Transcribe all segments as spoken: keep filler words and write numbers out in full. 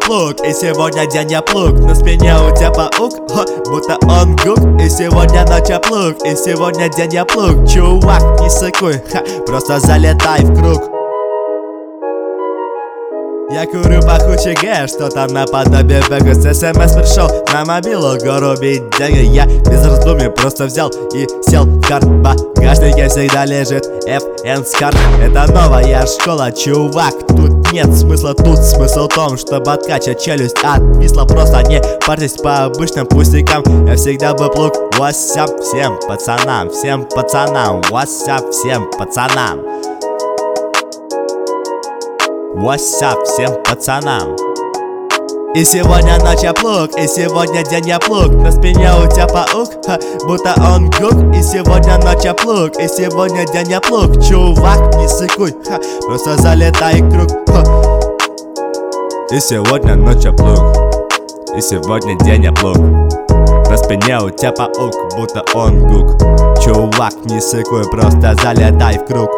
плуг, и сегодня день я плуг. На спине у тебя паук, ха, будто он гук. И сегодня ночь я плуг, и сегодня день я плуг. Чувак, не сыкуй, ха, просто залетай в круг. Я курю пахучий гэш, что-то наподобие бега. С смс пришел на мобилу, гору бить деньги. Я без раздумий просто взял и сел в кар. В багажнике всегда лежит эф эн с карт. Это новая школа, чувак, тут нет смысла. Тут смысл в том, чтобы откачать челюсть отвисла. Просто не парьтесь по обычным пустякам. Я всегда был плуг. What's up всем пацанам, всем пацанам. What's up всем пацанам. What's up всем пацанам. И сегодня ночь я плуг, и сегодня день я плуг. На спине у тебя паук, ха, будто он гук. И сегодня ночь я плуг, и сегодня день я плуг. Чувак, не сыкуй, ха, просто залетай в круг, ха. И сегодня ночь я плуг, и сегодня день я плуг. На спине у тебя паук, будто он гук. Чувак, не сыкуй, просто залетай в круг.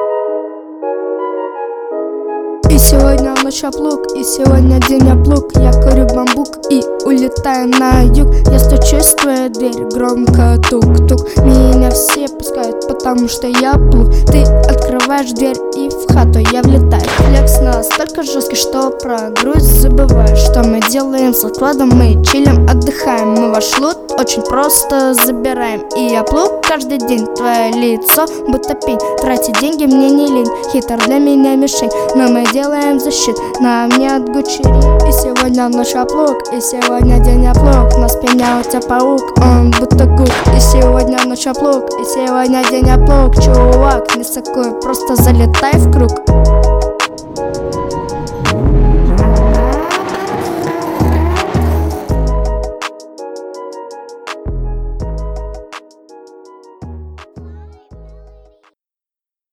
И сегодня ночь я плуг, и сегодня день я плуг. Я курю бамбук и улетаю на юг. Я стучусь в твою дверь, громко тук-тук. Меня все пускают, потому что я плуг. Ты открываешь дверь и в хату я влетаю. Флекс настолько жесткий, что про грусть забываю. Что мы делаем с откладом, мы чилим, отдыхаем. Мы ваш лут очень просто забираем. И я плуг каждый день, твое лицо будто пень. Тратить деньги мне не лень, хитр для меня мишень. Но мы делаем защит, нам нет гучери. И сегодня ночь я плуг, и сегодня день я плуг. На спине у тебя паук, он будто гук. И сегодня ночь я плуг, и сегодня день я плуг. Чувак, не сыкуй, просто залетай в круг.